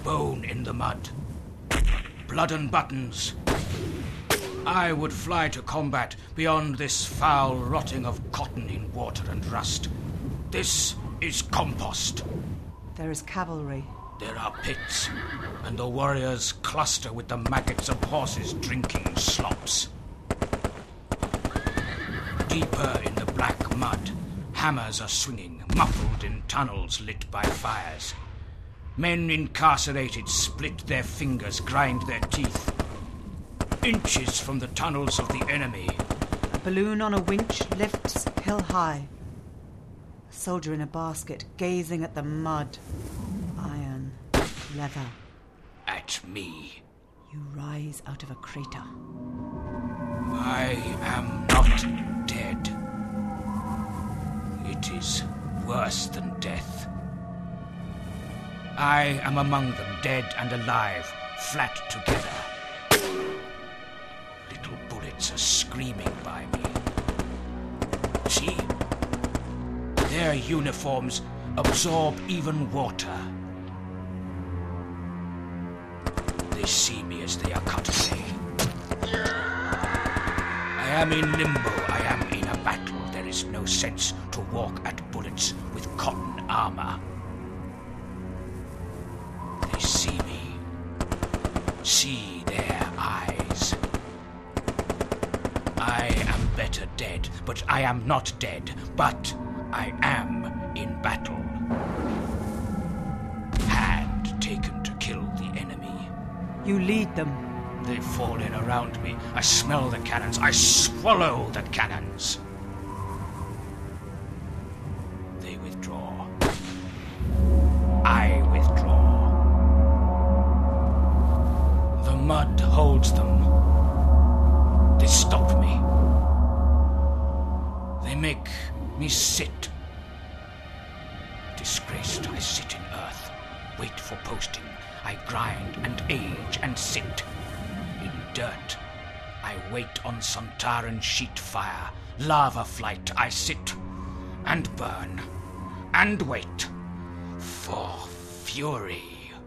bone in the mud, blood and buttons. I would fly to combat beyond this foul rotting of cotton in water and rust. This is compost. There is cavalry. There are pits, and the warriors cluster with the maggots of horses drinking slops. Deeper in the black mud, hammers are swinging, muffled in tunnels lit by fires. Men incarcerated split their fingers, grind their teeth. Inches from the tunnels of the enemy. A balloon on a winch lifts hill high. A soldier in a basket, gazing at the mud. Iron, leather. At me. You rise out of a crater. I am not dead. It is worse than death. I am among them, dead and alive, flat together. Little bullets are screaming by me. See? Their uniforms absorb even water. They see me as they are cut away. I am in limbo, I am in a battle. There is no sense to walk at bullets with cotton armor. They see me. See their eyes. I am better dead, but I am not dead. But I am in battle. Hand taken to kill the enemy. You lead them. They fall in around me. I smell the cannons. I swallow the cannons. They withdraw. I withdraw. The mud holds them. They stop me. They make me sit. Disgraced, I sit in earth. Wait for posting. I grind and age and sit. In dirt, I wait on Sontaran sheet fire. Lava flight, I sit and burn and wait for fury.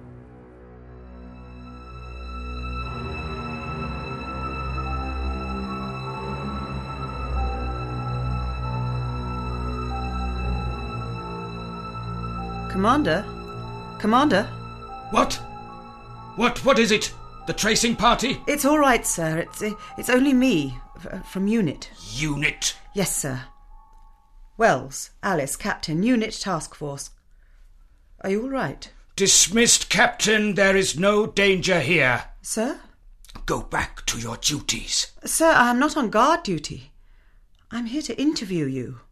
Commander? Commander? What? What is it? The tracing party? It's all right, sir. It's only me, from Unit. Unit? Yes, sir. Wells, Alice, Captain, Unit Task Force. Are you all right? Dismissed, Captain. There is no danger here. Sir? Go back to your duties. Sir, I am not on guard duty. I'm here to interview you.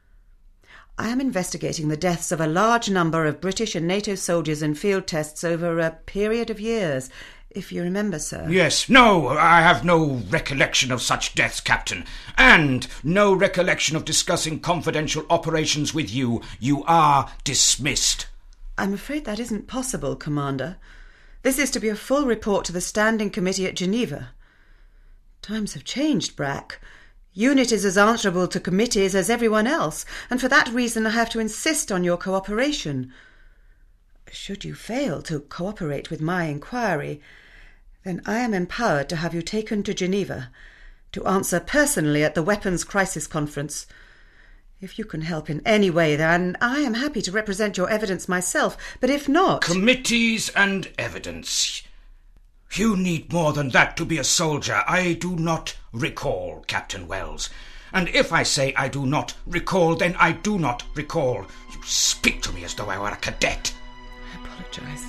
I am investigating the deaths of a large number of British and NATO soldiers in field tests over a period of years, if you remember, sir. Yes. No, I have no recollection of such deaths, Captain. And no recollection of discussing confidential operations with you. You are dismissed. I'm afraid that isn't possible, Commander. This is to be a full report to the Standing Committee at Geneva. Times have changed, Brack. Unit is as answerable to committees as everyone else, and for that reason I have to insist on your cooperation. Should you fail to cooperate with my inquiry, then I am empowered to have you taken to Geneva to answer personally at the Weapons Crisis Conference. If you can help in any way, then I am happy to represent your evidence myself, but if not... Committees and evidence. You need more than that to be a soldier. I do not recall, Captain Wells. And if I say I do not recall, then I do not recall. You speak to me as though I were a cadet. I apologise.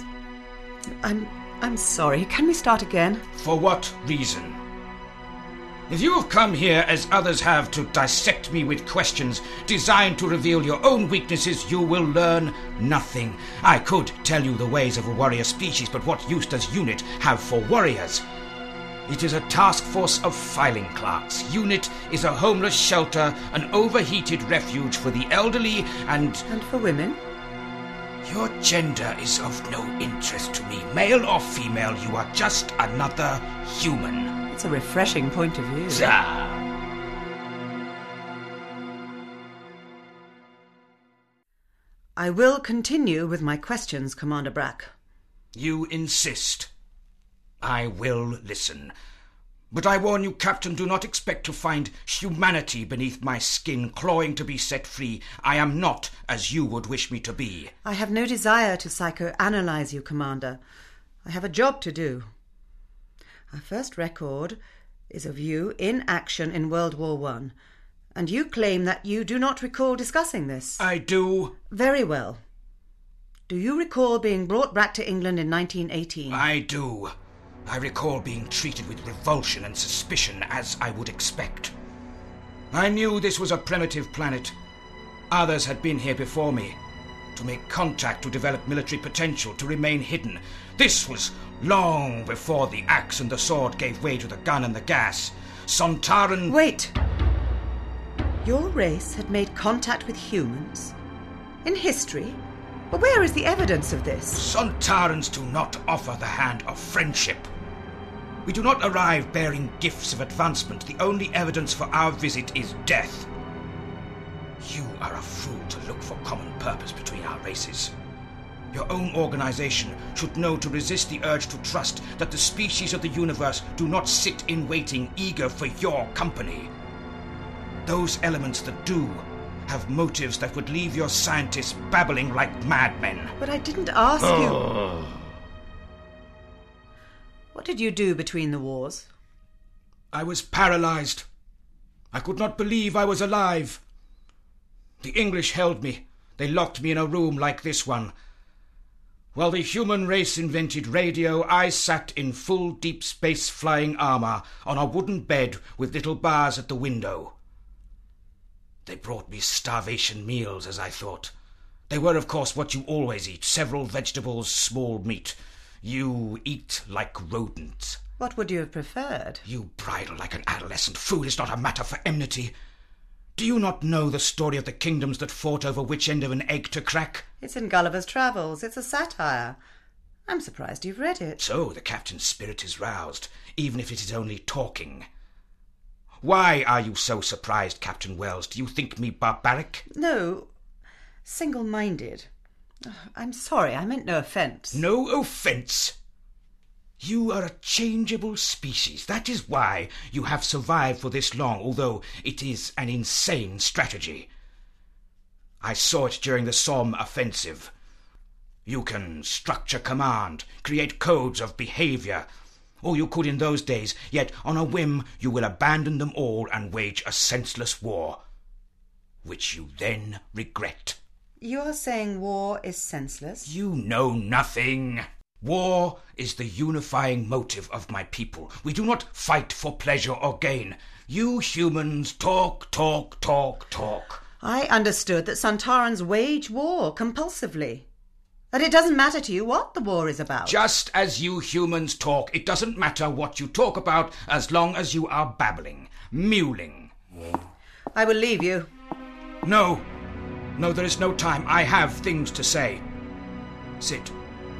I'm sorry. Can we start again? For what reason? If you have come here, as others have, to dissect me with questions designed to reveal your own weaknesses, you will learn nothing. I could tell you the ways of a warrior species, but what use does Unit have for warriors? It is a task force of filing clerks. Unit is a homeless shelter, an overheated refuge for the elderly and... And for women? Your gender is of no interest to me. Male or female, you are just another human. It's a refreshing point of view. I will continue with my questions, Commander Brack. You insist. I will listen. But I warn you, Captain, do not expect to find humanity beneath my skin, clawing to be set free. I am not as you would wish me to be. I have no desire to psychoanalyze you, Commander. I have a job to do. Our first record is of you in action in World War I, and you claim that you do not recall discussing this. I do. Very well. Do you recall being brought back to England in 1918? I do. I recall being treated with revulsion and suspicion, as I would expect. I knew this was a primitive planet. Others had been here before me. To make contact, to develop military potential, to remain hidden. This was long before the axe and the sword gave way to the gun and the gas. Sontaran... Wait! Your race had made contact with humans? In history? But where is the evidence of this? Sontarans do not offer the hand of friendship. We do not arrive bearing gifts of advancement. The only evidence for our visit is death. You are a fool to look for common purpose between our races. Your own organization should know to resist the urge to trust that the species of the universe do not sit in waiting, eager for your company. Those elements that do have motives that would leave your scientists babbling like madmen. But I didn't ask you. What did you do between the wars? I was paralyzed. I could not believe I was alive. The English held me. They locked me in a room like this one. While the human race invented radio, I sat in full deep space flying armor on a wooden bed with little bars at the window. They brought me starvation meals, as I thought. They were, of course, what you always eat: several vegetables, small meat. You eat like rodents. What would you have preferred? You bridle like an adolescent. Food is not a matter for enmity. Do you not know the story of the kingdoms that fought over which end of an egg to crack? It's in Gulliver's Travels. It's a satire. I'm surprised you've read it. So the captain's spirit is roused, even if it is only talking. Why are you so surprised, Captain Wells? Do you think me barbaric? No, single-minded. I'm sorry, I meant no offence. No offence? You are a changeable species. That is why you have survived for this long, although it is an insane strategy. I saw it during the Somme offensive. You can structure command, create codes of behaviour, or you could in those days, yet on a whim you will abandon them all and wage a senseless war, which you then regret. You are saying war is senseless? You know nothing. War is the unifying motive of my people. We do not fight for pleasure or gain. You humans talk. I understood that Sontarans wage war compulsively. That it doesn't matter to you what the war is about. Just as you humans talk, it doesn't matter what you talk about as long as you are babbling, mewling. I will leave you. No, there is no time. I have things to say. Sit.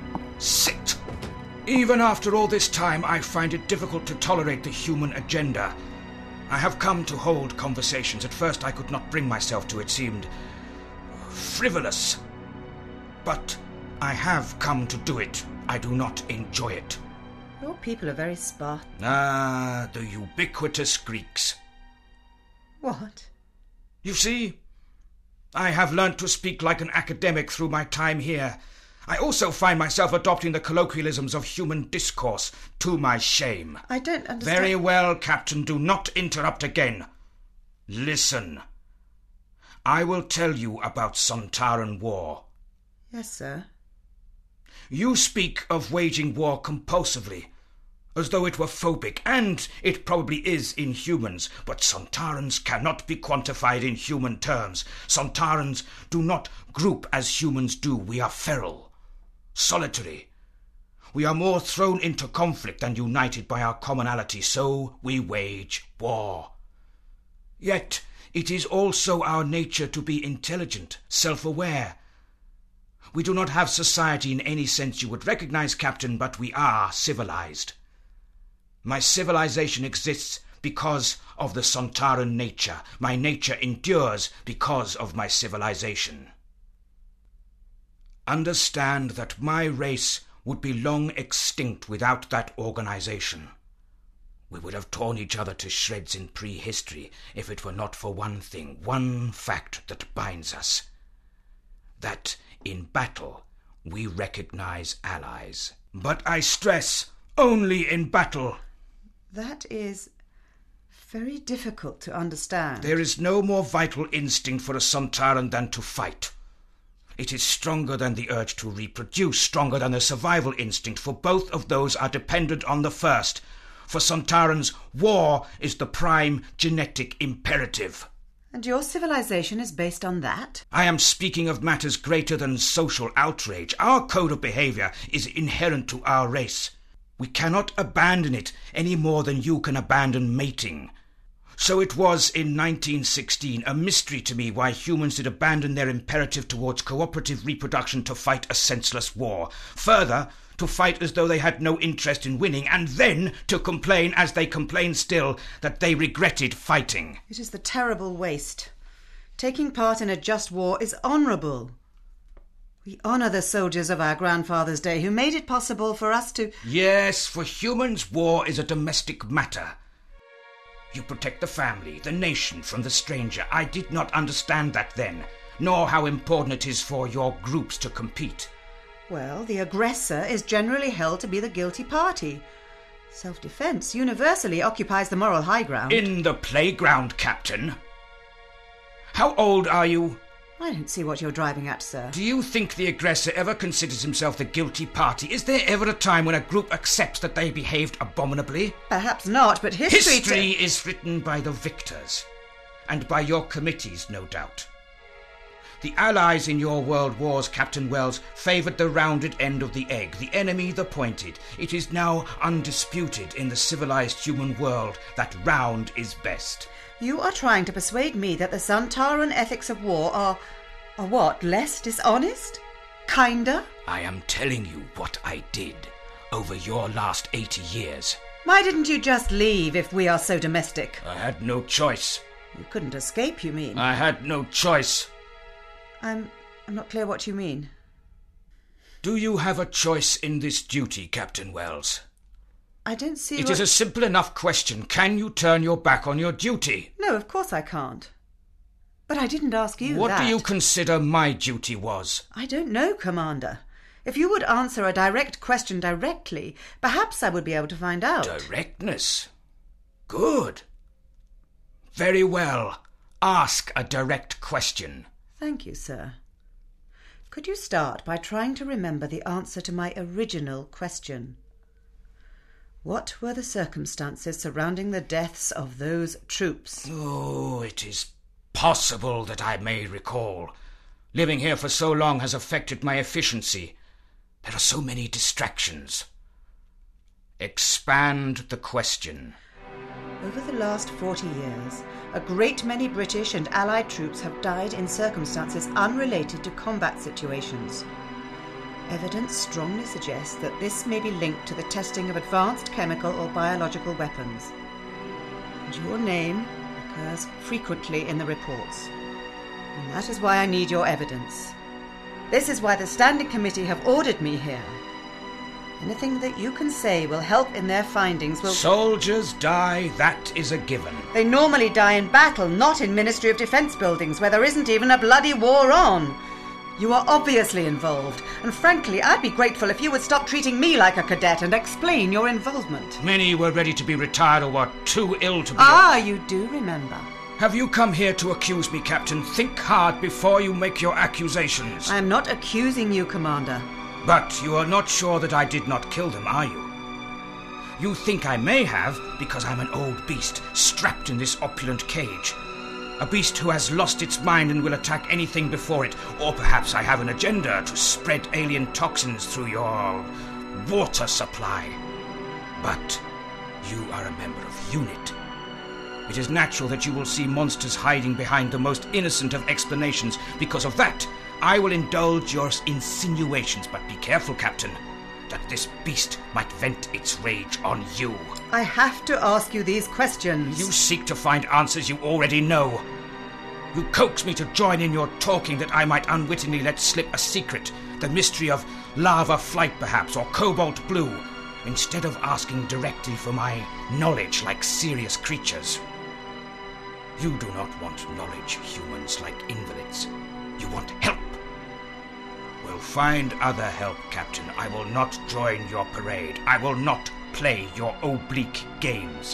Even after all this time, I find it difficult to tolerate the human agenda. I have come to hold conversations. At first I could not bring myself to. It seemed frivolous. But I have come to do it. I do not enjoy it. Your people are very Spartan. Ah, the ubiquitous Greeks. What? You see, I have learnt to speak like an academic through my time here. I also find myself adopting the colloquialisms of human discourse, to my shame. I don't understand. Very well, Captain, do not interrupt again. Listen. I will tell you about Sontaran War. Yes, sir. You speak of waging war compulsively, as though it were phobic, and it probably is in humans, but Sontarans cannot be quantified in human terms. Sontarans do not group as humans do. We are feral, solitary. We are more thrown into conflict than united by our commonality, so we wage war. Yet it is also our nature to be intelligent, self-aware. We do not have society in any sense you would recognize, Captain, but we are civilized. My civilization exists because of the Sontaran nature. My nature endures because of my civilization. Understand that my race would be long extinct without that organization. We would have torn each other to shreds in prehistory if it were not for one thing, one fact that binds us. That in battle we recognize allies. But I stress, only in battle. That is very difficult to understand. There is no more vital instinct for a Sontaran than to fight. It is stronger than the urge to reproduce, stronger than the survival instinct, for both of those are dependent on the first. For Sontarans, war is the prime genetic imperative. And your civilization is based on that? I am speaking of matters greater than social outrage. Our code of behavior is inherent to our race. We cannot abandon it any more than you can abandon mating. So it was in 1916 a mystery to me why humans did abandon their imperative towards cooperative reproduction to fight a senseless war. Further, to fight as though they had no interest in winning, and then to complain, as they complain still, that they regretted fighting. It is the terrible waste. Taking part in a just war is honourable. We honour the soldiers of our grandfather's day who made it possible for us to... Yes, for humans, war is a domestic matter. You protect the family, the nation, from the stranger. I did not understand that then, nor how important it is for your groups to compete. Well, the aggressor is generally held to be the guilty party. Self-defence universally occupies the moral high ground. In the playground, Captain. How old are you? I don't see what you're driving at, sir. Do you think the aggressor ever considers himself the guilty party? Is there ever a time when a group accepts that they behaved abominably? Perhaps not, but history is written by the victors, and by your committees, no doubt. The allies in your world wars, Captain Wells, favoured the rounded end of the egg, the enemy the pointed. It is now undisputed in the civilized human world that round is best. You are trying to persuade me that the Sontaran ethics of war are what, less dishonest? Kinder? I am telling you what I did over your last 80 years. Why didn't you just leave if we are so domestic? I had no choice. You couldn't escape, you mean? I had no choice. I'm not clear what you mean. Do you have a choice in this duty, Captain Wells? I don't see It is a simple enough question. Can you turn your back on your duty? No, of course I can't. But I didn't ask you What that. do you consider my duty was? I don't know, Commander. If you would answer a direct question directly, perhaps I would be able to find out. Directness? Good. Very well. Ask a direct question. Thank you, sir. Could you start by trying to remember the answer to my original question? What were the circumstances surrounding the deaths of those troops? Oh, it is possible that I may recall. Living here for so long has affected my efficiency. There are so many distractions. Expand the question. Over the last 40 years, a great many British and Allied troops have died in circumstances unrelated to combat situations. Evidence strongly suggests that this may be linked to the testing of advanced chemical or biological weapons. And your name occurs frequently in the reports. And that is why I need your evidence. This is why the Standing Committee have ordered me here. Anything that you can say will help in their findings will... Soldiers die, that is a given. They normally die in battle, not in Ministry of Defence buildings, where there isn't even a bloody war on. You are obviously involved, and frankly, I'd be grateful if you would stop treating me like a cadet and explain your involvement. Many were ready to be retired or were too ill to be... You do remember. Have you come here to accuse me, Captain? Think hard before you make your accusations. I am not accusing you, Commander. But you are not sure that I did not kill them, are you? You think I may have because I'm an old beast strapped in this opulent cage. A beast who has lost its mind and will attack anything before it. Or perhaps I have an agenda to spread alien toxins through your water supply. But you are a member of UNIT. It is natural that you will see monsters hiding behind the most innocent of explanations. Because of that, I will indulge your insinuations, but be careful, Captain, that this beast might vent its rage on you. I have to ask you these questions. You seek to find answers you already know. You coax me to join in your talking that I might unwittingly let slip a secret, The mystery of lava flight, perhaps, or cobalt blue, instead of asking directly for my knowledge like serious creatures. You do not want knowledge, humans, like invalids. You want help. We'll find other help, Captain. I will not join your parade. I will not play your oblique games.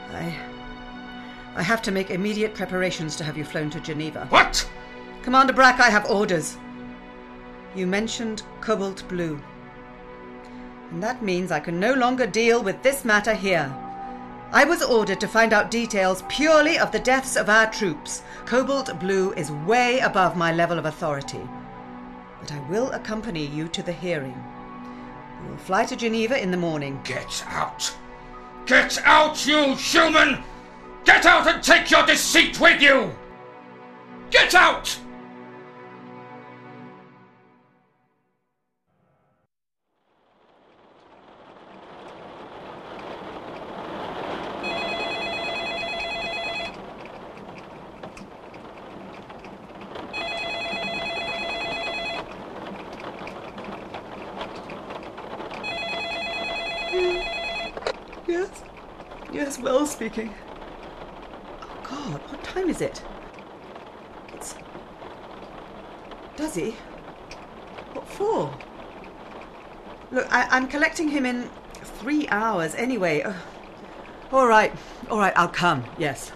I have to make immediate preparations to have you flown to Geneva. What? Commander Brack, I have orders. You mentioned cobalt blue. And that means I can no longer deal with this matter here. I was ordered to find out details purely of the deaths of our troops. Cobalt blue is way above my level of authority. But I will accompany you to the hearing. We will fly to Geneva in the morning. Get out! Get out, you human! Get out and take your deceit with you! Get out! Yes, Wells speaking. Oh, God, what time is it? Does he? What for? Look, I'm collecting him in 3 hours anyway. All right, I'll come, yes.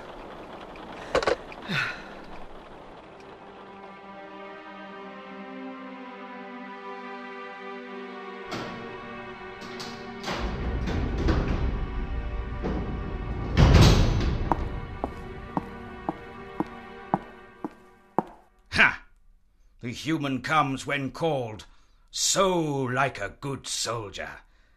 The human comes when called, so like a good soldier.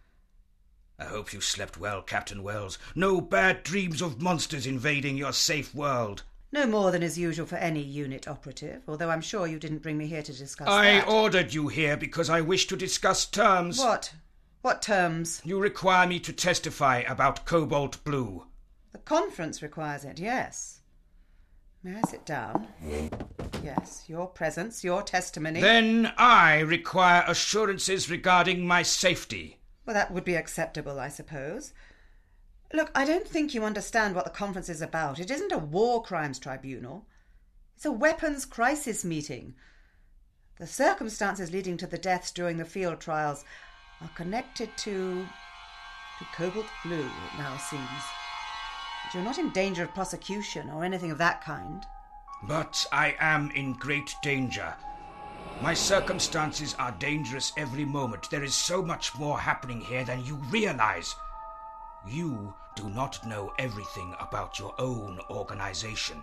I hope you slept well, Captain Wells. No bad dreams of monsters invading your safe world. No more than is usual for any unit operative, although I'm sure you didn't bring me here to discuss that. I ordered you here because I wish to discuss terms. What? What terms? You require me to testify about cobalt blue. The conference requires it, yes. May I sit down? Yes, your presence, your testimony. Then I require assurances regarding my safety. Well, that would be acceptable, I suppose. Look, I don't think you understand what the conference is about. It isn't a war crimes tribunal. It's a weapons crisis meeting. The circumstances leading to the deaths during the field trials are connected to cobalt blue, it now seems. But you're not in danger of prosecution or anything of that kind. But I am in great danger. My circumstances are dangerous every moment. There is so much more happening here than you realize. You do not know everything about your own organization.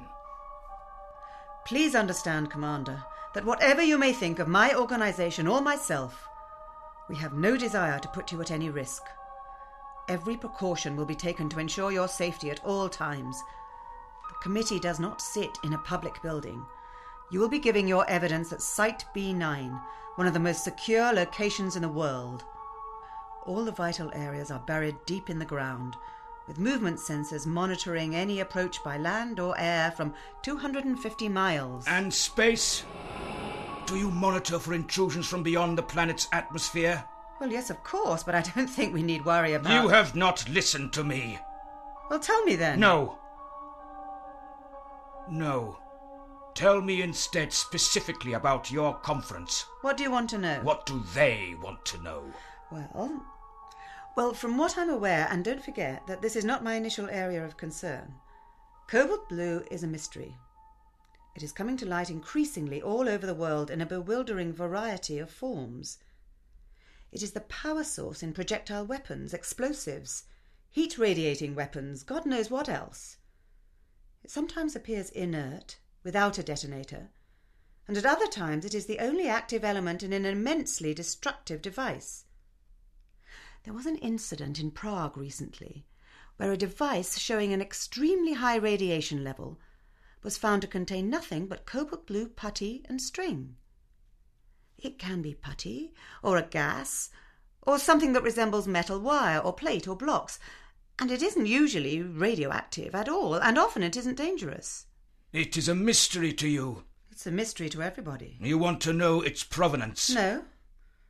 Please understand, Commander, that whatever you may think of my organization or myself, we have no desire to put you at any risk. Every precaution will be taken to ensure your safety at all times. The committee does not sit in a public building. You will be giving your evidence at Site B9, one of the most secure locations in the world. All the vital areas are buried deep in the ground, with movement sensors monitoring any approach by land or air from 250 miles. And space? Do you monitor for intrusions from beyond the planet's atmosphere? Well, yes, of course, but I don't think we need worry about... You have not listened to me. Well, tell me then. No. Tell me instead specifically about your conference. What do you want to know? What do they want to know? Well, from what I'm aware, and don't forget that this is not my initial area of concern, cobalt blue is a mystery. It is coming to light increasingly all over the world in a bewildering variety of forms. It is the power source in projectile weapons, explosives, heat-radiating weapons, God knows what else. It sometimes appears inert, without a detonator, and at other times it is the only active element in an immensely destructive device. There was an incident in Prague recently where a device showing an extremely high radiation level was found to contain nothing but cobalt blue putty and string. It can be putty, or a gas, or something that resembles metal wire or plate or blocks, and it isn't usually radioactive at all, and often it isn't dangerous. It is a mystery to you. It's a mystery to everybody. You want to know its provenance? No.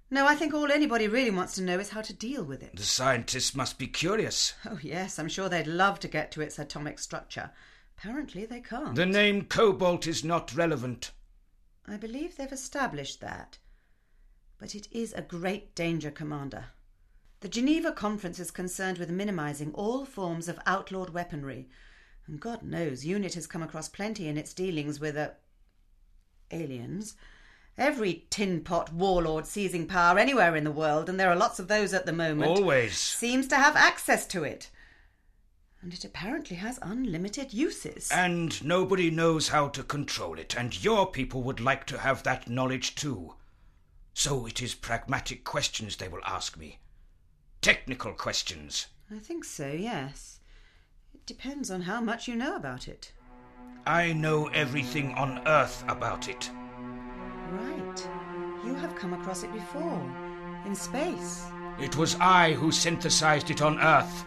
No, I think all anybody really wants to know is how to deal with it. The scientists must be curious. Oh, yes, I'm sure they'd love to get to its atomic structure. Apparently they can't. The name Cobalt is not relevant. I believe they've established that. But it is a great danger, Commander. The Geneva Conference is concerned with minimising all forms of outlawed weaponry. And God knows, UNIT has come across plenty in its dealings with aliens. Every tin-pot warlord seizing power anywhere in the world, and there are lots of those at the moment, Always. seems to have access to it. And it apparently has unlimited uses. And nobody knows how to control it, and your people would like to have that knowledge too. So it is pragmatic questions they will ask me. Technical questions. I think so, yes. It depends on how much you know about it. I know everything on Earth about it. Right. You have come across it before. In space. It was I who synthesized it on Earth.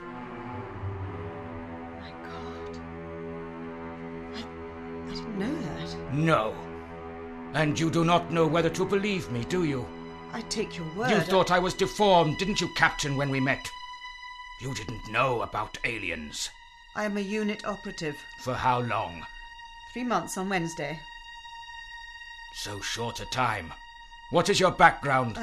My God. I didn't know that. No. And you do not know whether to believe me, do you? I take your word. You thought I was deformed, didn't you, Captain, when we met? You didn't know about aliens. I am a UNIT operative. For how long? 3 months on Wednesday. So short a time. What is your background?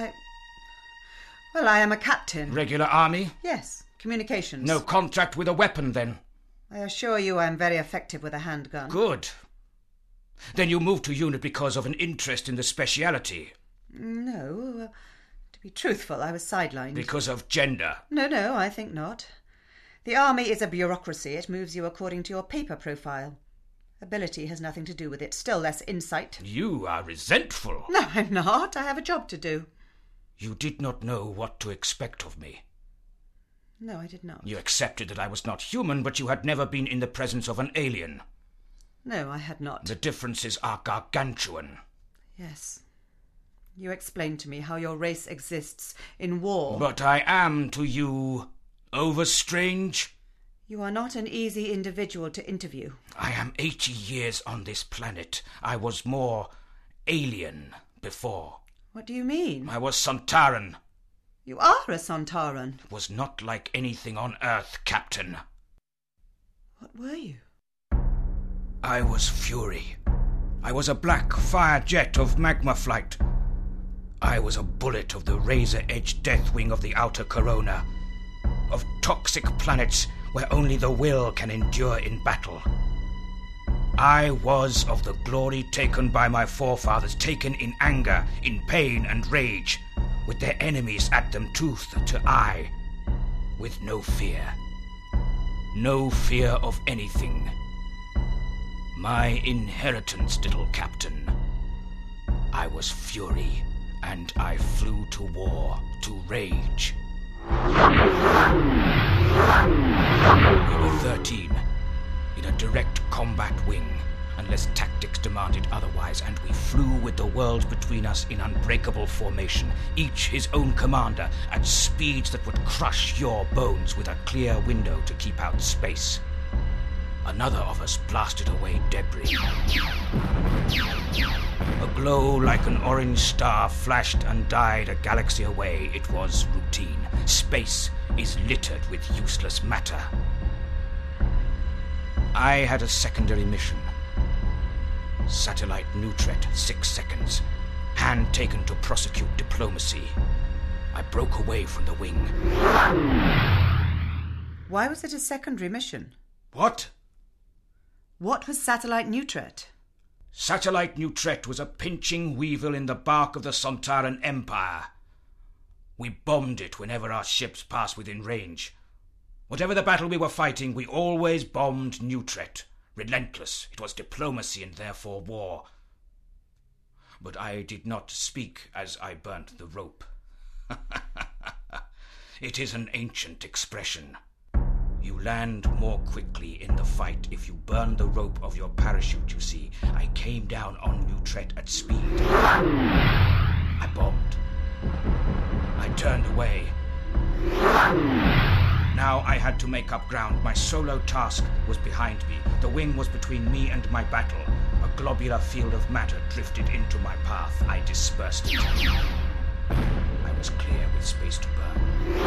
Well, I am a captain. Regular army? Yes, communications. No contract with a weapon, then? I assure you I am very effective with a handgun. Good. Then you moved to UNIT because of an interest in the speciality? No. To be truthful, I was sidelined. Because of gender? No, I think not. The army is a bureaucracy. It moves you according to your paper profile. Ability has nothing to do with it, still less insight. You are resentful. No, I'm not. I have a job to do. You did not know what to expect of me. No, I did not. You accepted that I was not human, but you had never been in the presence of an alien. No, I had not. The differences are gargantuan. Yes. You explained to me how your race exists in war. But I am to you overstrange. You are not an easy individual to interview. I am 80 years on this planet. I was more alien before. What do you mean? I was Sontaran. You are a Sontaran. It was not like anything on Earth, Captain. What were you? I was Fury. I was a black fire jet of magma flight. I was a bullet of the razor-edged deathwing of the outer corona, of toxic planets where only the will can endure in battle. I was of the glory taken by my forefathers, taken in anger, in pain and rage, with their enemies at them tooth to eye, with no fear. No fear of anything. My inheritance, little captain. I was Fury, and I flew to war, to rage. We were 13, in a direct combat wing, unless tactics demanded otherwise, and we flew with the world between us in unbreakable formation, each his own commander, at speeds that would crush your bones with a clear window to keep out space. Another of us blasted away debris. A glow like an orange star flashed and died a galaxy away. It was routine. Space is littered with useless matter. I had a secondary mission. Satellite Neutret, 6 seconds. Hand taken to prosecute diplomacy. I broke away from the wing. Why was it a secondary mission? What? What was Satellite Neutret? Satellite Neutret was a pinching weevil in the bark of the Sontaran Empire. We bombed it whenever our ships passed within range. Whatever the battle we were fighting, we always bombed Neutret. Relentless. It was diplomacy and therefore war. But I did not speak as I burnt the rope. It is an ancient expression. You land more quickly in the fight if you burn the rope of your parachute, you see. I came down on Neutret at speed. I bombed. I turned away. Now I had to make up ground. My solo task was behind me. The wing was between me and my battle. A globular field of matter drifted into my path. I dispersed it. I space to burn.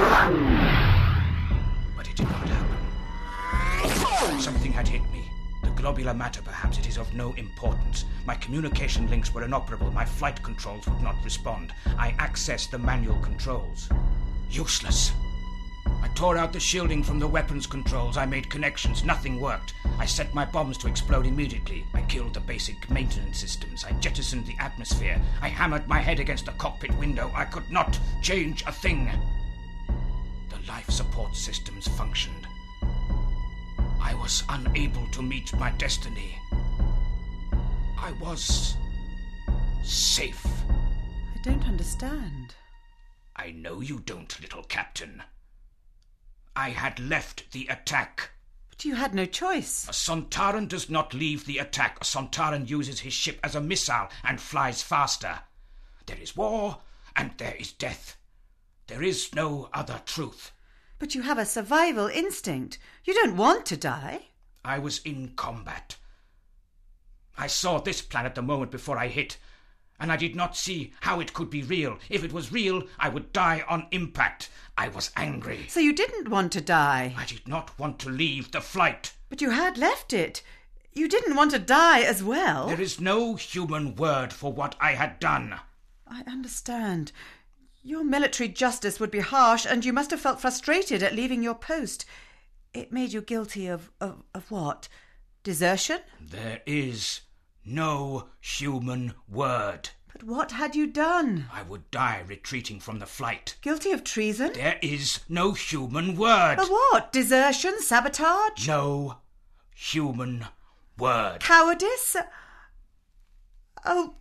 But it did not happen. Something had hit me. The globular matter, perhaps. It is of no importance. My communication links were inoperable. My flight controls would not respond. I accessed the manual controls. Useless. I tore out the shielding from the weapons controls. I made connections. Nothing worked. I set my bombs to explode immediately. I killed the basic maintenance systems. I jettisoned the atmosphere. I hammered my head against the cockpit window. I could not change a thing. The life support systems functioned. I was unable to meet my destiny. I was safe. I don't understand. I know you don't, little captain. I had left the attack. But you had no choice. A Sontaran does not leave the attack. A Sontaran uses his ship as a missile and flies faster. There is war and there is death. There is no other truth. But you have a survival instinct. You don't want to die. I was in combat. I saw this planet the moment before I hit, and I did not see how it could be real. If it was real, I would die on impact. I was angry. So you didn't want to die? I did not want to leave the flight. But you had left it. You didn't want to die as well. There is no human word for what I had done. I understand. Your military justice would be harsh, and you must have felt frustrated at leaving your post. It made you guilty of what? Desertion? There is no human word. But what had you done? I would die retreating from the flight. Guilty of treason? There is no human word. Of what? Desertion? Sabotage? No human word. Cowardice? Oh...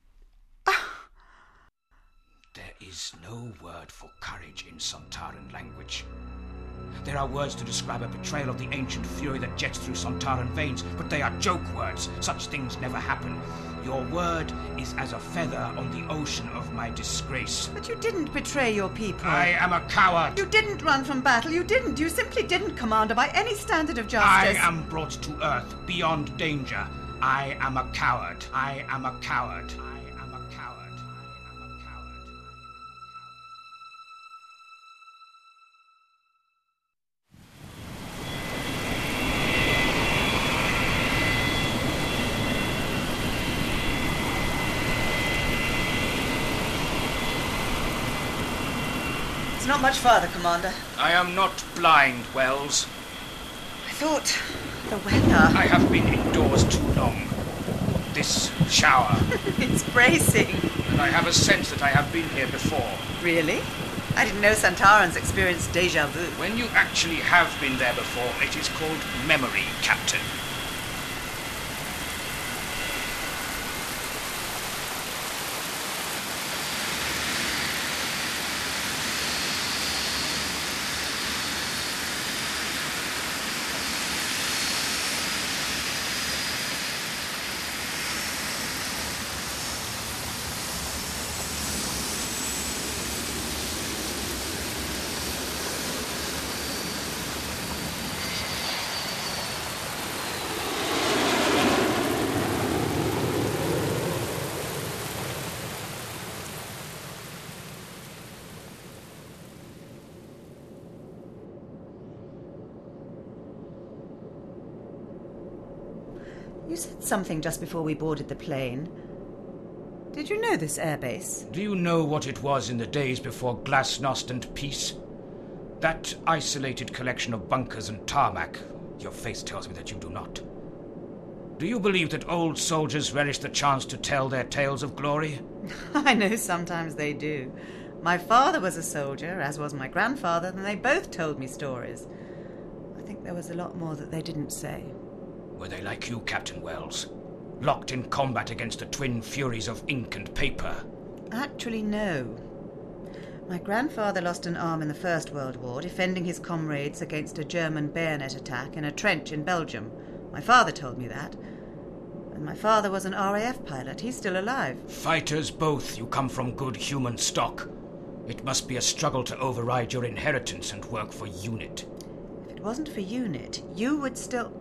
There is no word for courage in Sontaran language. There are words to describe a betrayal of the ancient fury that jets through Sontaran veins, but they are joke words. Such things never happen. Your word is as a feather on the ocean of my disgrace. But you didn't betray your people. I am a coward. You didn't run from battle. You didn't. You simply didn't, Commander, by any standard of justice. I am brought to Earth beyond danger. I am a coward. I am a coward. It's not much farther, Commander. I am not blind, Wells. I thought the weather... I have been indoors too long. This shower. It's bracing. And I have a sense that I have been here before. Really? I didn't know Sontarans experienced déjà vu. When you actually have been there before, it is called memory, Captain. You said something just before we boarded the plane. Did you know this airbase? Do you know what it was in the days before glasnost and peace? That isolated collection of bunkers and tarmac. Your face tells me that you do not. Do you believe that old soldiers relish the chance to tell their tales of glory? I know sometimes they do. My father was a soldier, as was my grandfather, and they both told me stories. I think there was a lot more that they didn't say. Were they like you, Captain Wells? Locked in combat against the twin furies of ink and paper? Actually, no. My grandfather lost an arm in the First World War, defending his comrades against a German bayonet attack in a trench in Belgium. My father told me that. And my father was an RAF pilot. He's still alive. Fighters both, you come from good human stock. It must be a struggle to override your inheritance and work for UNIT. If it wasn't for UNIT, you would still...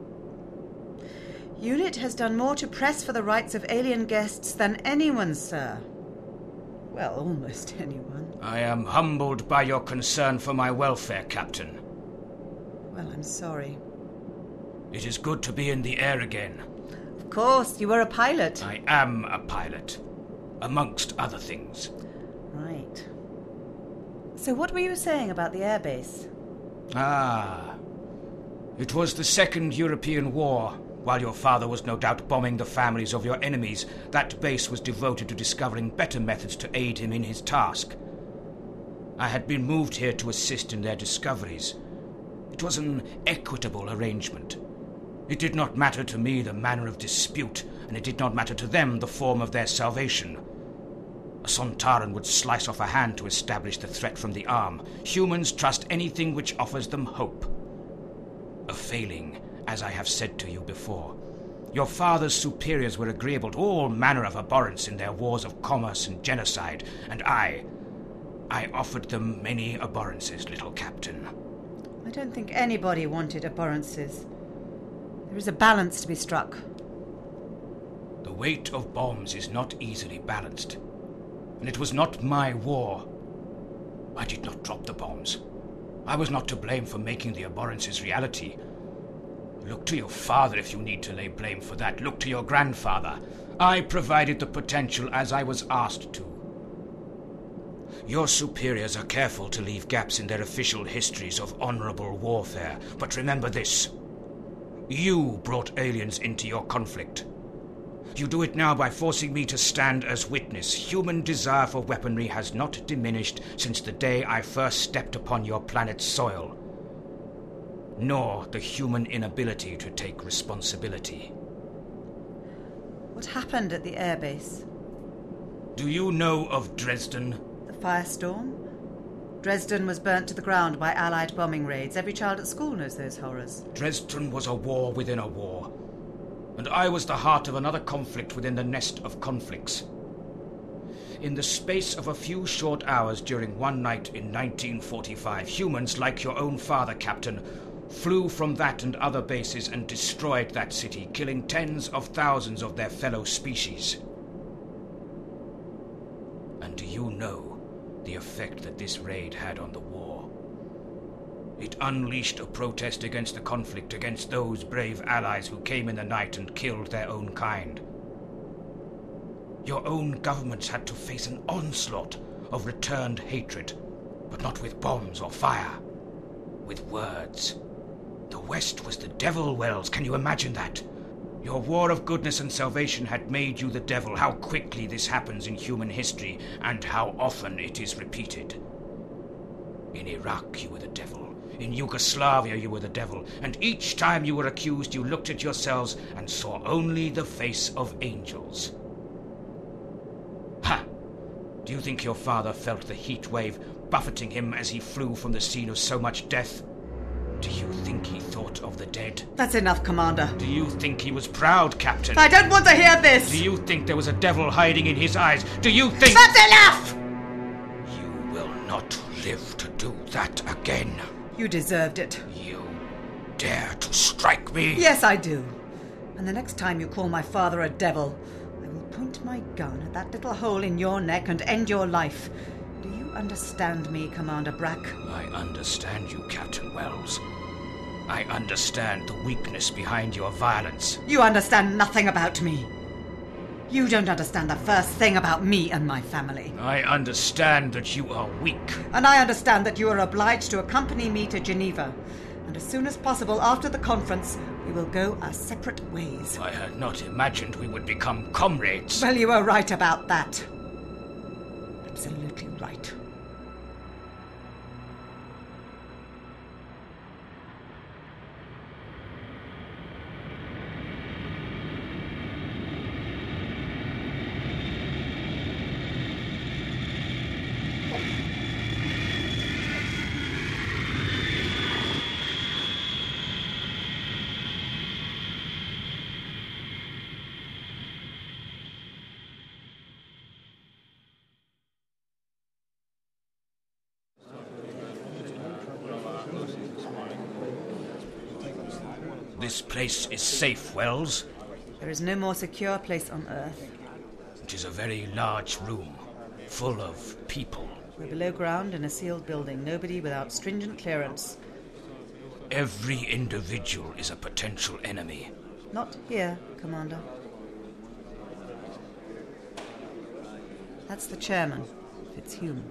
UNIT has done more to press for the rights of alien guests than anyone, sir. Well, almost anyone. I am humbled by your concern for my welfare, Captain. Well, I'm sorry. It is good to be in the air again. Of course, you were a pilot. I am a pilot, amongst other things. Right. So what were you saying about the airbase? It was the Second European War. While your father was no doubt bombing the families of your enemies, that base was devoted to discovering better methods to aid him in his task. I had been moved here to assist in their discoveries. It was an equitable arrangement. It did not matter to me the manner of dispute, and it did not matter to them the form of their salvation. A Sontaran would slice off a hand to establish the threat from the arm. Humans trust anything which offers them hope. A failing, as I have said to you before. Your father's superiors were agreeable to all manner of abhorrence in their wars of commerce and genocide, and I offered them many abhorrences, little Captain. I don't think anybody wanted abhorrences. There is a balance to be struck. The weight of bombs is not easily balanced, and it was not my war. I did not drop the bombs. I was not to blame for making the abhorrences reality. Look to your father if you need to lay blame for that. Look to your grandfather. I provided the potential as I was asked to. Your superiors are careful to leave gaps in their official histories of honorable warfare. But remember this. You brought aliens into your conflict. You do it now by forcing me to stand as witness. Human desire for weaponry has not diminished since the day I first stepped upon your planet's soil. Nor the human inability to take responsibility. What happened at the airbase? Do you know of Dresden? The firestorm? Dresden was burnt to the ground by Allied bombing raids. Every child at school knows those horrors. Dresden was a war within a war. And I was the heart of another conflict within the nest of conflicts. In the space of a few short hours during one night in 1945, humans like your own father, Captain, flew from that and other bases and destroyed that city, killing tens of thousands of their fellow species. And do you know the effect that this raid had on the war? It unleashed a protest against the conflict, against those brave allies who came in the night and killed their own kind. Your own governments had to face an onslaught of returned hatred, but not with bombs or fire, with words. The West was the devil, Wells. Can you imagine that? Your war of goodness and salvation had made you the devil. How quickly this happens in human history, and how often it is repeated. In Iraq, you were the devil. In Yugoslavia, you were the devil. And each time you were accused, you looked at yourselves and saw only the face of angels. Ha! Do you think your father felt the heat wave buffeting him as he flew from the scene of so much death? Do you think he thought of the dead? That's enough, Commander. Do you think he was proud, Captain? I don't want to hear this! Do you think there was a devil hiding in his eyes? Do you think... That's enough! You will not live to do that again. You deserved it. You dare to strike me? Yes, I do. And the next time you call my father a devil, I will point my gun at that little hole in your neck and end your life. Do you understand me, Commander Brack? I understand you, Captain Wells. I understand the weakness behind your violence. You understand nothing about me. You don't understand the first thing about me and my family. I understand that you are weak. And I understand that you are obliged to accompany me to Geneva. And as soon as possible after the conference, we will go our separate ways. I had not imagined we would become comrades. Well, you were right about that. Absolutely right. This place is safe, Wells. There is no more secure place on Earth. It is a very large room. full of people. We're below ground in a sealed building. Nobody without stringent clearance. Every individual is a potential enemy. Not here, Commander. That's the chairman, Fitzhume.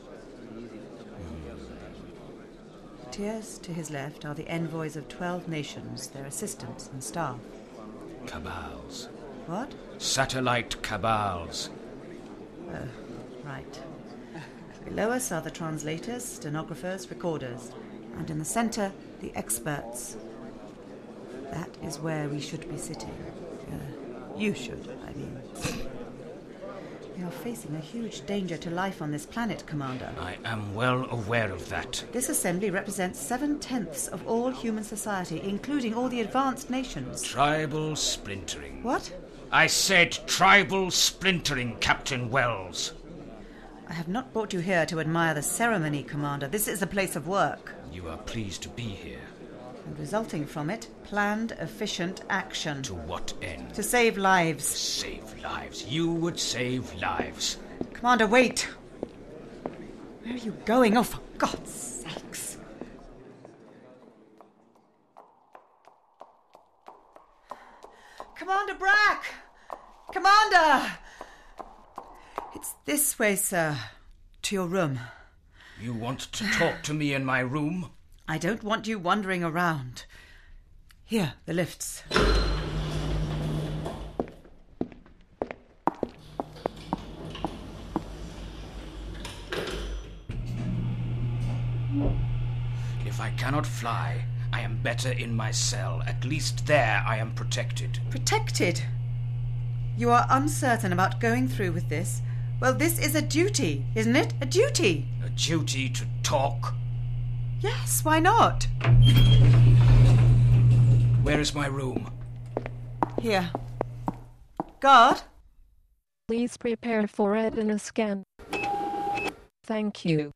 Tiers to his left are the envoys of 12 nations, their assistants and staff. Cabals. What? Satellite cabals. Oh, right. Below us are the translators, stenographers, recorders, and in the centre, the experts. That is where we should be sitting. You should, I mean. We are facing a huge danger to life on this planet, Commander. I am well aware of that. This assembly represents 7/10 of all human society, including all the advanced nations. Tribal splintering. What? I said tribal splintering, Captain Wells. I have not brought you here to admire the ceremony, Commander. This is a place of work. You are pleased to be here. And resulting from it, planned, efficient action. To what end? To save lives. Save lives. You would save lives. Commander, wait! Where are you going? Oh, for God's sakes! Commander Brack! Commander! It's this way, sir. To your room. You want to talk to me in my room? I don't want you wandering around. Here, the lifts. If I cannot fly, I am better in my cell. At least there I am protected. Protected? You are uncertain about going through with this? Well, this is a duty, isn't it? A duty. A duty to talk? Yes, why not? Where is my room? Here. Guard? Please prepare for retina scan. Thank you.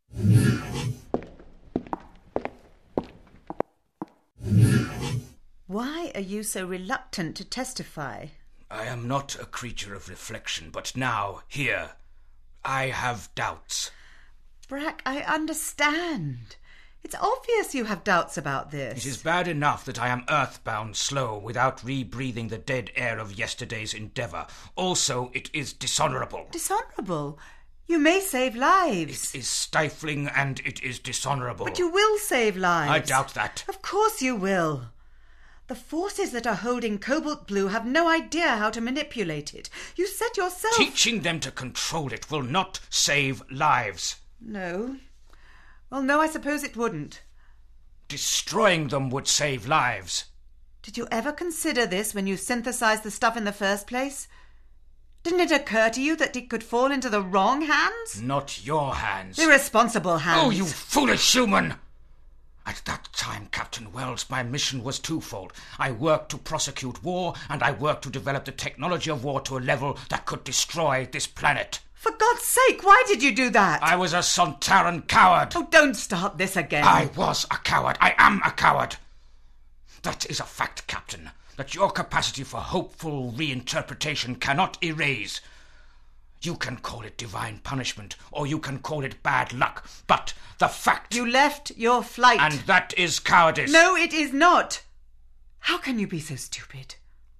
Why are you so reluctant to testify? I am not a creature of reflection, but now, here, I have doubts. Brack, I understand. It's obvious you have doubts about this. It is bad enough that I am earthbound slow without rebreathing the dead air of yesterday's endeavour. Also, it is dishonourable. Dishonourable? You may save lives. It is stifling and it is dishonourable. But you will save lives. I doubt that. Of course you will. The forces that are holding Cobalt Blue have no idea how to manipulate it. You said yourself... Teaching them to control it will not save lives. No. Well, no, I suppose it wouldn't. Destroying them would save lives. Did you ever consider this when you synthesized the stuff in the first place? Didn't it occur to you that it could fall into the wrong hands? Not your hands. Irresponsible hands. Oh, you foolish human! At that time, Captain Wells, my mission was twofold. I worked to prosecute war, and I worked to develop the technology of war to a level that could destroy this planet. For God's sake, why did you do that? I was a Sontaran coward. Oh, don't start this again. I was a coward. I am a coward. That is a fact, Captain, that your capacity for hopeful reinterpretation cannot erase. You can call it divine punishment, or you can call it bad luck, but the fact... You left your flight. And that is cowardice. No, it is not. How can you be so stupid?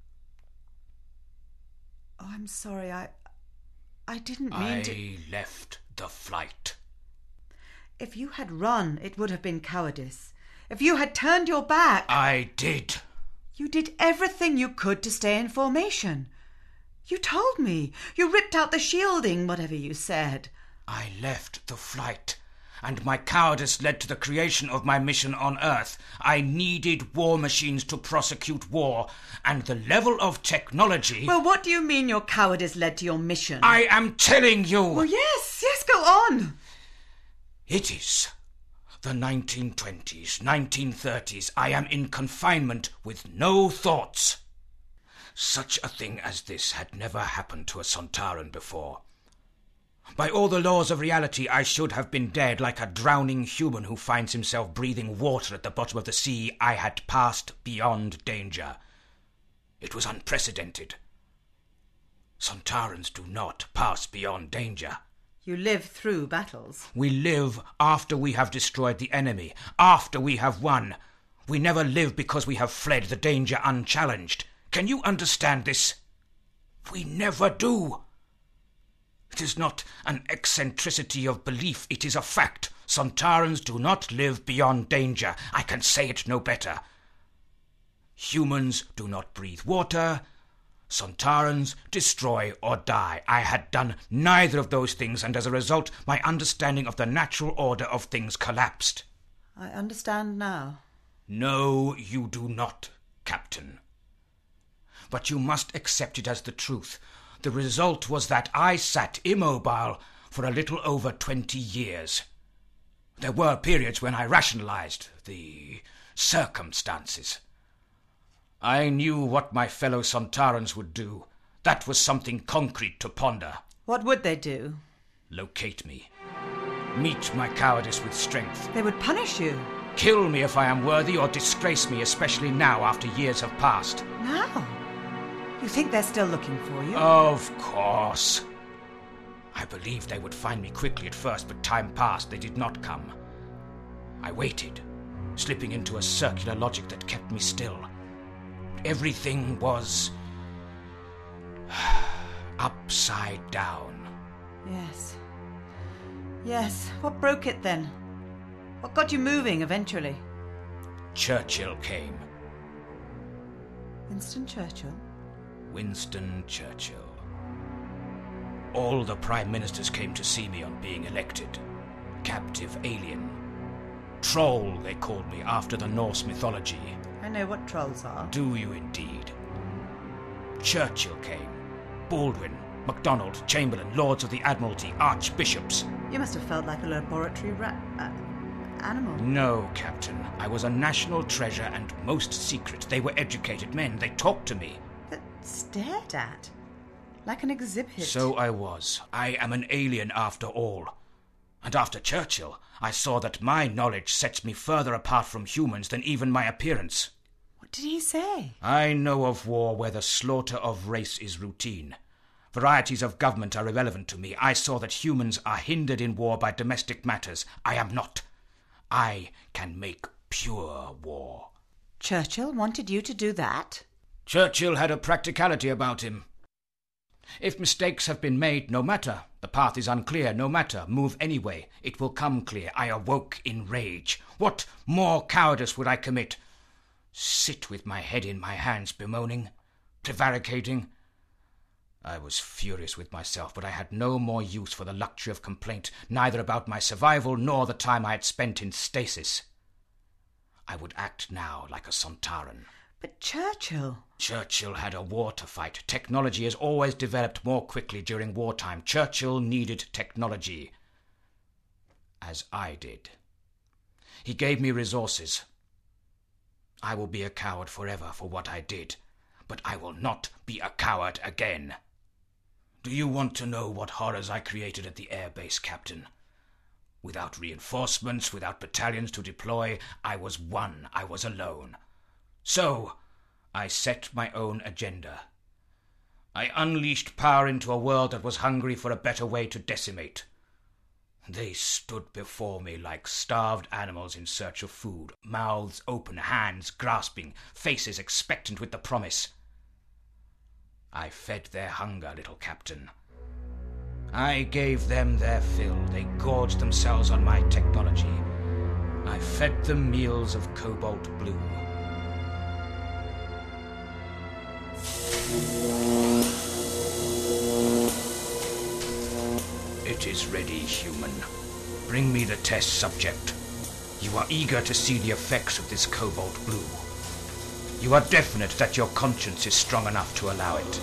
Oh, I'm sorry, I didn't mean to... I left the flight. If you had run, it would have been cowardice. If you had turned your back... I did. You did everything you could to stay in formation. You told me. You ripped out the shielding, whatever you said. I left the flight, and my cowardice led to the creation of my mission on Earth. I needed war machines to prosecute war, and the level of technology... Well, what do you mean your cowardice led to your mission? I am telling you! Well, yes, go on. It is the 1920s, 1930s. I am in confinement with no thoughts. Such a thing as this had never happened to a Sontaran before. By all the laws of reality, I should have been dead like a drowning human who finds himself breathing water at the bottom of the sea. I had passed beyond danger. It was unprecedented. Sontarans do not pass beyond danger. You live through battles. We live after we have destroyed the enemy, after we have won. We never live because we have fled the danger unchallenged. Can you understand this? We never do. It is not an eccentricity of belief, it is a fact. Sontarans do not live beyond danger. I can say it no better. Humans do not breathe water. Sontarans destroy or die. I had done neither of those things, and as a result, my understanding of the natural order of things collapsed. I understand now. No, you do not, Captain. But you must accept it as the truth. The result was that I sat immobile for a little over 20 years. There were periods when I rationalized the circumstances. I knew what my fellow Sontarans would do. That was something concrete to ponder. What would they do? Locate me. Meet my cowardice with strength. They would punish you. Kill me if I am worthy, or disgrace me, especially now after years have passed. Now? You think they're still looking for you? Of course. I believed they would find me quickly at first, but time passed. They did not come. I waited, slipping into a circular logic that kept me still. Everything was upside down. Yes. Yes. What broke it then? What got you moving eventually? Churchill came. Winston Churchill? Winston Churchill. All the prime ministers came to see me on being elected. Captive alien. Troll, they called me, after the Norse mythology. I know what trolls are. Do you indeed? Churchill came. Baldwin, MacDonald, Chamberlain, Lords of the Admiralty, archbishops. You must have felt like a laboratory animal. No, Captain. I was a national treasure and most secret. They were educated men. They talked to me. But stared at. Like an exhibit. So I was. I am an alien after all. And after Churchill, I saw that my knowledge sets me further apart from humans than even my appearance. What did he say? I know of war where the slaughter of race is routine. Varieties of government are irrelevant to me. I saw that humans are hindered in war by domestic matters. I am not. I can make pure war. Churchill wanted you to do that? Churchill had a practicality about him. If mistakes have been made, no matter. The path is unclear, no matter. Move anyway. It will come clear. I awoke in rage. What more cowardice would I commit? Sit with my head in my hands, bemoaning, prevaricating. I was furious with myself, but I had no more use for the luxury of complaint, neither about my survival nor the time I had spent in stasis. I would act now like a Sontaran. But Churchill... Churchill had a war to fight. Technology has always developed more quickly during wartime. Churchill needed technology. As I did. He gave me resources. I will be a coward forever for what I did, but I will not be a coward again. Do you want to know what horrors I created at the airbase, Captain? Without reinforcements, without battalions to deploy, I was one. I was alone. So, I set my own agenda. I unleashed power into a world that was hungry for a better way to decimate. They stood before me like starved animals in search of food, mouths open, hands grasping, faces expectant with the promise. I fed their hunger, little Captain. I gave them their fill. They gorged themselves on my technology. I fed them meals of cobalt blue. It is ready, human. Bring me the test subject. You are eager to see the effects of this cobalt blue. You are definite that your conscience is strong enough to allow it.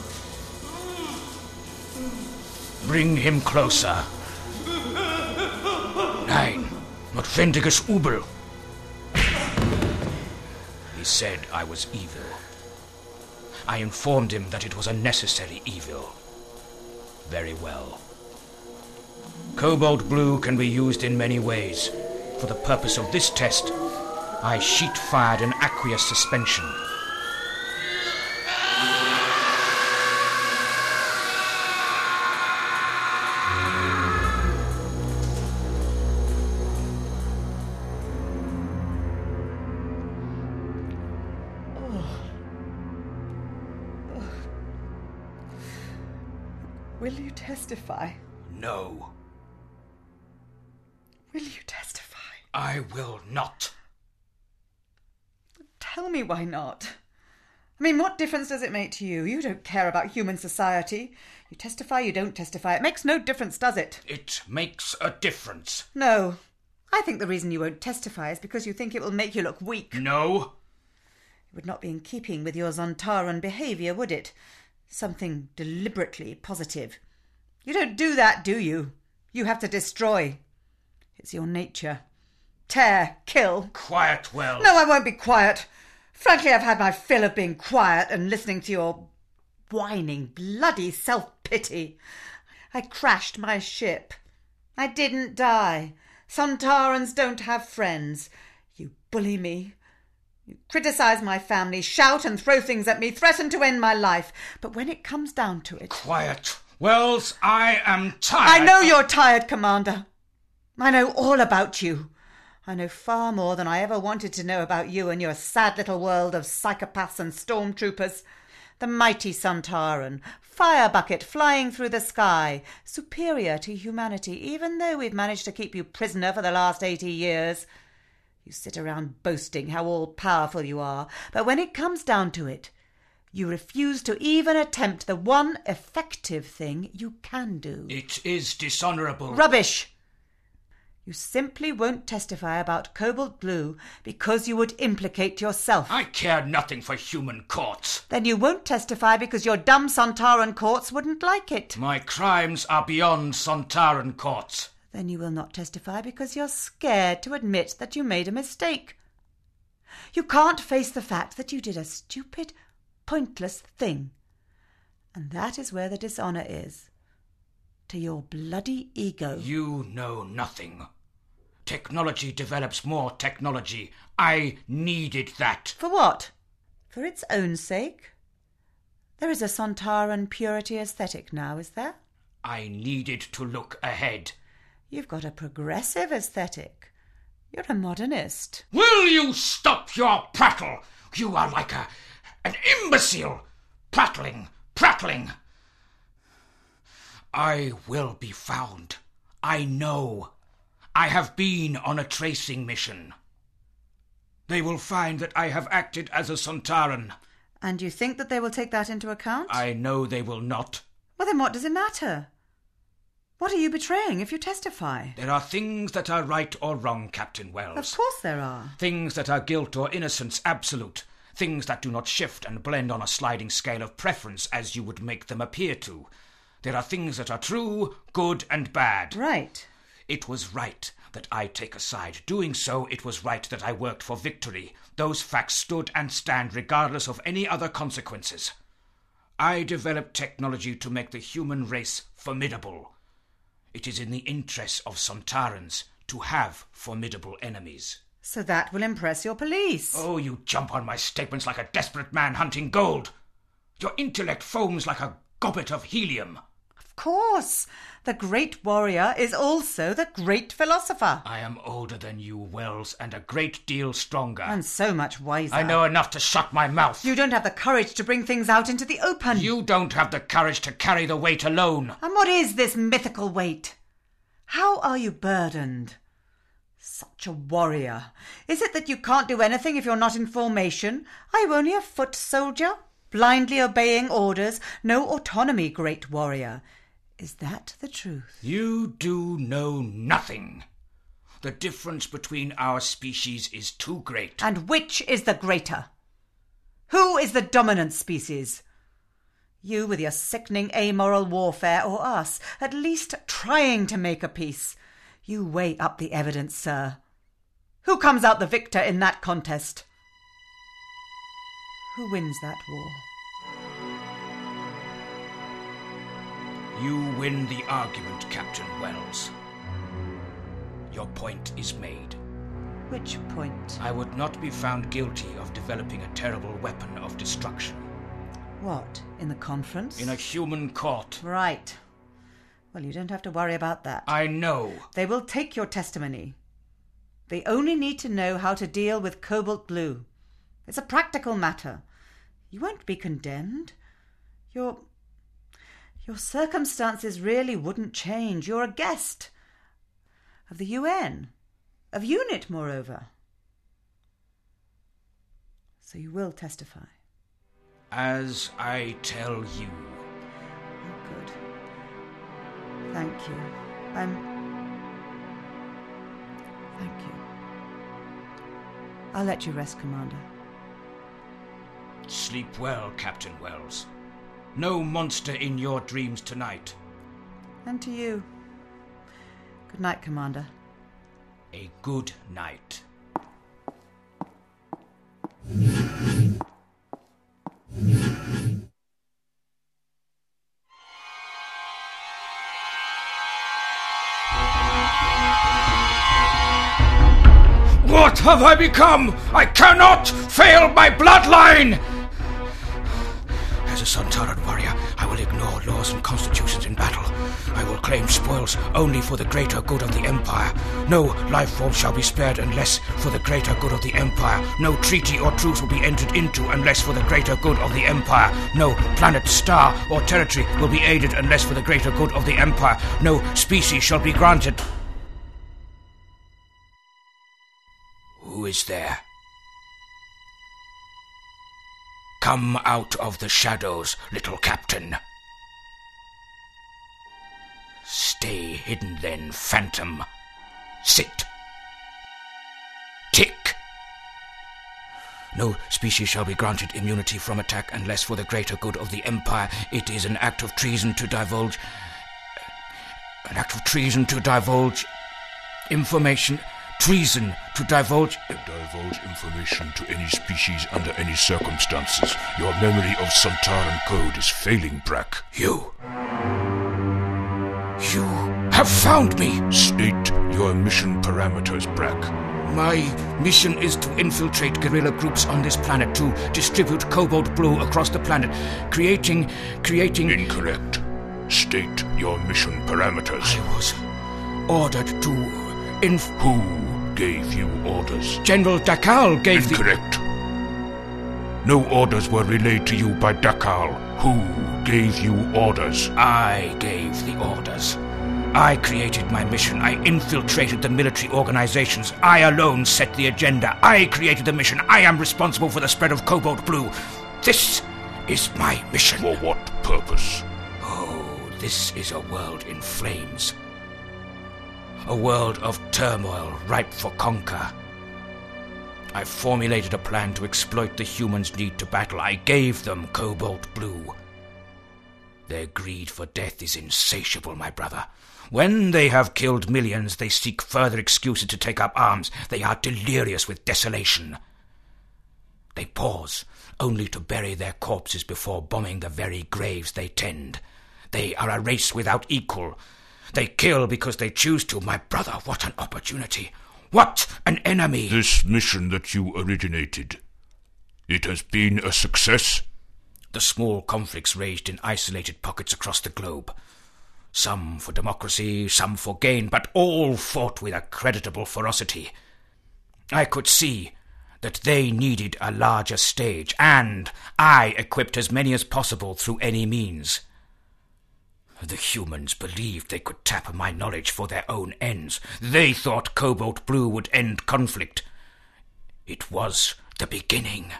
Bring him closer. Nein, notwendiges Übel. He said I was evil. I informed him that it was a necessary evil. Very well. Cobalt blue can be used in many ways. For the purpose of this test, I sheet-fired an aqueous suspension. Will you testify? No, Will you testify? I will not. Tell me why not. I mean, what difference does it make to you? You don't care about human society. You testify, you don't testify. It makes no difference, does it? It makes a difference. No. I think the reason you won't testify is because you think it will make you look weak. No. It would not be in keeping with your Sontaran behaviour, would it? Something deliberately positive. You don't do that, do you? You have to destroy. It's your nature. Tear, kill. Quiet, Wells. No, I won't be quiet. Frankly, I've had my fill of being quiet and listening to your whining, bloody self-pity. I crashed my ship. I didn't die. Sontarans don't have friends. You bully me. You criticise my family, shout and throw things at me, threaten to end my life. But when it comes down to it... Quiet. Wells, I am tired. I know you're tired, Commander. I know all about you. I know far more than I ever wanted to know about you and your sad little world of psychopaths and stormtroopers. The mighty Sontaran, fire bucket flying through the sky, superior to humanity, even though we've managed to keep you prisoner for the last 80 years. You sit around boasting how all-powerful you are, but when it comes down to it, you refuse to even attempt the one effective thing you can do. It is dishonourable. Rubbish! You simply won't testify about Cobalt Blue because you would implicate yourself. I care nothing for human courts. Then you won't testify because your dumb Sontaran courts wouldn't like it. My crimes are beyond Sontaran courts. Then you will not testify because you're scared to admit that you made a mistake. You can't face the fact that you did a stupid, pointless thing. And that is where the dishonour is. To your bloody ego. You know nothing. Technology develops more technology. I needed that. For what? For its own sake? There is a Sontaran purity aesthetic now, is there? I needed to look ahead. You've got a progressive aesthetic. You're a modernist. Will you stop your prattle? You are like an imbecile. Prattling. I will be found. I know. I have been on a tracing mission. They will find that I have acted as a Sontaran. And you think that they will take that into account? I know they will not. Well, then what does it matter? What are you betraying if you testify? There are things that are right or wrong, Captain Wells. Of course there are. Things that are guilt or innocence absolute. Things that do not shift and blend on a sliding scale of preference as you would make them appear to. There are things that are true, good and bad. Right. It was right that I take a side. Doing so, it was right that I worked for victory. Those facts stood and stand regardless of any other consequences. I developed technology to make the human race formidable. It is in the interests of Sontarans to have formidable enemies. So that will impress your police. Oh, you jump on my statements like a desperate man hunting gold. Your intellect foams like a gobbet of helium. Of course. The great warrior is also the great philosopher. I am older than you, Wells, and a great deal stronger. And so much wiser. I know enough to shut my mouth. You don't have the courage to bring things out into the open. You don't have the courage to carry the weight alone. And what is this mythical weight? How are you burdened? Such a warrior. Is it that you can't do anything if you're not in formation? Are you only a foot soldier? Blindly obeying orders? No autonomy, great warrior. Is that the truth? You do know nothing. The difference between our species is too great. And which is the greater? Who is the dominant species? You with your sickening amoral warfare, or us, at least trying to make a peace? You weigh up the evidence, sir. Who comes out the victor in that contest? Who wins that war? You win the argument, Captain Wells. Your point is made. Which point? I would not be found guilty of developing a terrible weapon of destruction. What, in the conference? In a human court. Right. Well, you don't have to worry about that. I know. They will take your testimony. They only need to know how to deal with Cobalt Blue. It's a practical matter. You won't be condemned. You're Your circumstances really wouldn't change. You're a guest of the UN, of UNIT, moreover. So you will testify. As I tell you. Oh, good. Thank you. Thank you. I'll let you rest, Commander. Sleep well, Captain Wells. No monster in your dreams tonight. And to you. Good night, Commander. A good night. What have I become? I cannot fail my bloodline! As a Sontaran warrior, I will ignore laws and constitutions in battle. I will claim spoils only for the greater good of the Empire. No life form shall be spared unless for the greater good of the Empire. No treaty or truce will be entered into unless for the greater good of the Empire. No planet, star, or territory will be aided unless for the greater good of the Empire. No species shall be granted... Who is there? Come out of the shadows, little captain. Stay hidden then, phantom. Sit. Tick. No species shall be granted immunity from attack unless for the greater good of the Empire. It is an act of treason to divulge... information... Treason to divulge information to any species under any circumstances. Your memory of Sontaran code is failing, Brack. You have found me! State your mission parameters, Brack. My mission is to infiltrate guerrilla groups on this planet, to distribute Cobalt Blue across the planet, creating... Incorrect. State your mission parameters. I was ordered to... Who gave you orders? General Dakal gave Incorrect. No orders were relayed to you by Dakal. Who gave you orders? I gave the orders. I created my mission. I infiltrated the military organizations. I alone set the agenda. I created the mission. I am responsible for the spread of Cobalt Blue. This is my mission. For what purpose? Oh, this is a world in flames. A world of turmoil ripe for conquer. I formulated a plan to exploit the humans' need to battle. I gave them Cobalt Blue. Their greed for death is insatiable, my brother. When they have killed millions, they seek further excuses to take up arms. They are delirious with desolation. They pause, only to bury their corpses before bombing the very graves they tend. They are a race without equal. They kill because they choose to. My brother, what an opportunity. What an enemy. This mission that you originated, it has been a success? The small conflicts raged in isolated pockets across the globe. Some for democracy, some for gain, but all fought with a creditable ferocity. I could see that they needed a larger stage, and I equipped as many as possible through any means. The humans believed they could tap my knowledge for their own ends. They thought Cobalt Blue would end conflict. It was the beginning.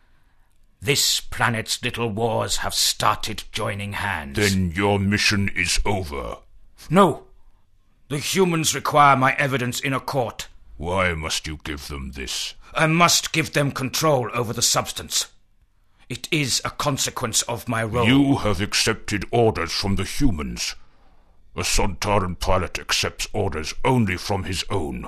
This planet's little wars have started joining hands. Then your mission is over. No. The humans require my evidence in a court. Why must you give them this? I must give them control over the substance. It is a consequence of my role. You have accepted orders from the humans. A Sontaran pilot accepts orders only from his own.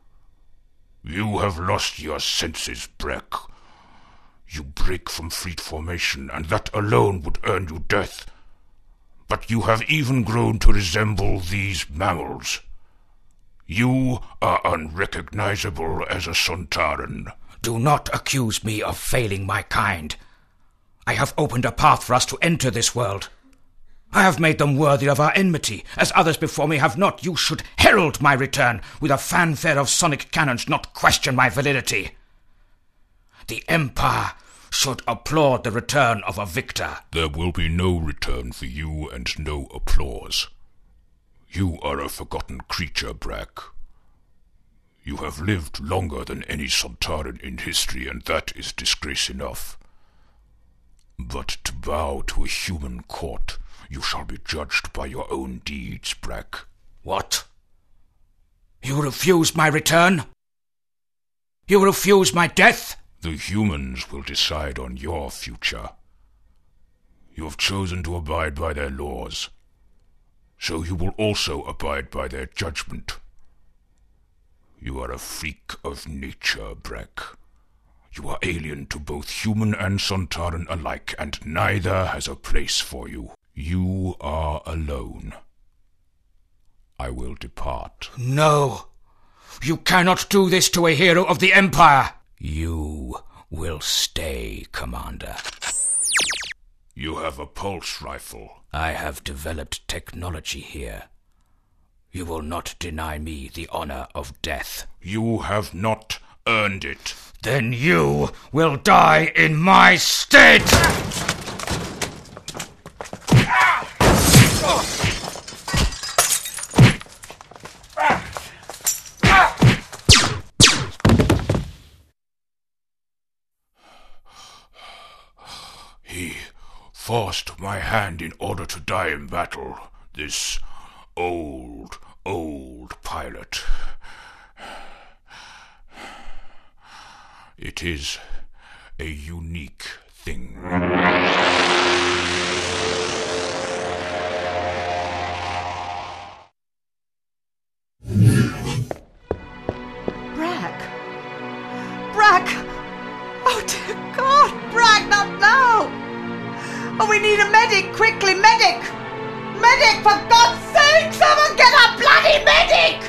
You have lost your senses, Brack. You break from fleet formation, and that alone would earn you death. But you have even grown to resemble these mammals. You are unrecognizable as a Sontaran. Do not accuse me of failing my kind. I have opened a path for us to enter this world. I have made them worthy of our enmity, as others before me have not. You should herald my return with a fanfare of sonic cannons, not question my validity. The Empire should applaud the return of a victor. There will be no return for you and no applause. You are a forgotten creature, Brack. You have lived longer than any Sontaran in history, and that is disgrace enough. But to bow to a human court, you shall be judged by your own deeds, Brack. What? You refuse my return? You refuse my death? The humans will decide on your future. You have chosen to abide by their laws, so you will also abide by their judgment. You are a freak of nature, Brack. You are alien to both human and Sontaran alike, and neither has a place for you. You are alone. I will depart. No! You cannot do this to a hero of the Empire! You will stay, Commander. You have a pulse rifle. I have developed technology here. You will not deny me the honor of death. You have not earned it. Then you will die in my stead! He forced my hand in order to die in battle, this old pilot. It is a unique thing. Brack! Oh, dear God! Brack, not now! Oh, we need a medic! Quickly, medic! Medic, for God's sake! Someone get a bloody medic!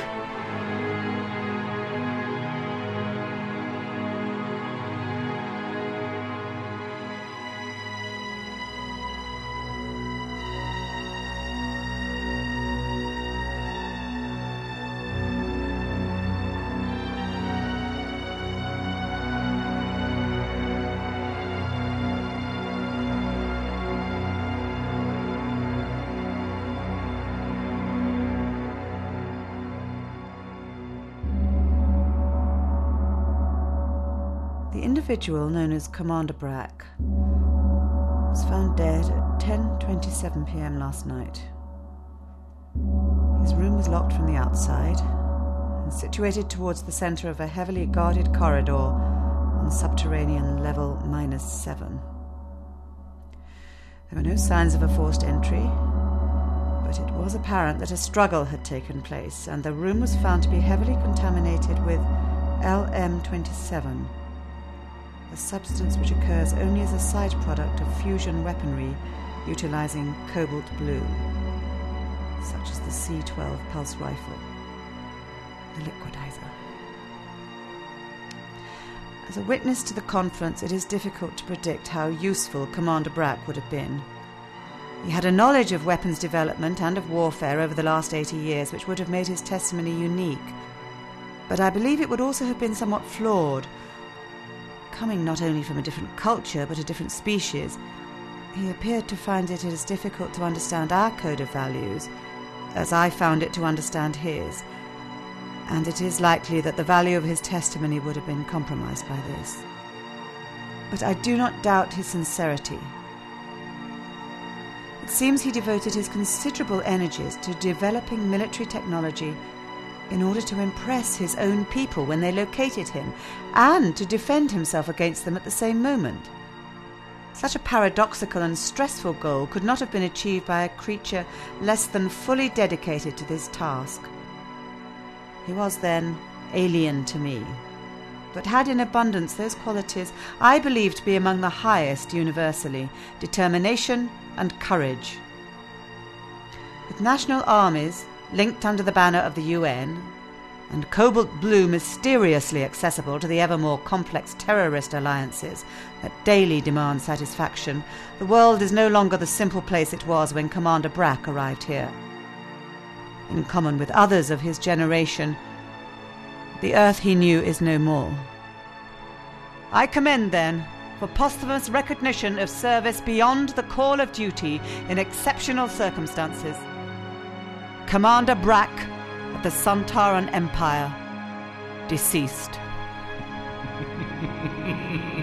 The individual known as Commander Brack was found dead at 10:27 p.m. last night. His room was locked from the outside and situated towards the centre of a heavily guarded corridor on subterranean level -7. There were no signs of a forced entry, but it was apparent that a struggle had taken place, and the room was found to be heavily contaminated with LM-27, a substance which occurs only as a side product of fusion weaponry utilizing cobalt blue, such as the C-12 pulse rifle, the liquidizer. As a witness to the conference, it is difficult to predict how useful Commander Brack would have been. He had a knowledge of weapons development and of warfare over the last 80 years which would have made his testimony unique. But I believe it would also have been somewhat flawed. Coming not only from a different culture but a different species, he appeared to find it as difficult to understand our code of values as I found it to understand his, and it is likely that the value of his testimony would have been compromised by this. But I do not doubt his sincerity. It seems he devoted his considerable energies to developing military technology in order to impress his own people when they located him, and to defend himself against them at the same moment. Such a paradoxical and stressful goal could not have been achieved by a creature less than fully dedicated to this task. He was, then, alien to me, but had in abundance those qualities I believe to be among the highest universally: determination and courage. With national armies linked under the banner of the UN, and cobalt blue mysteriously accessible to the ever more complex terrorist alliances that daily demand satisfaction, the world is no longer the simple place it was when Commander Brack arrived here. In common with others of his generation, the Earth he knew is no more. I commend, then, for posthumous recognition of service beyond the call of duty in exceptional circumstances. Commander Brack of the Sontaran Empire, deceased.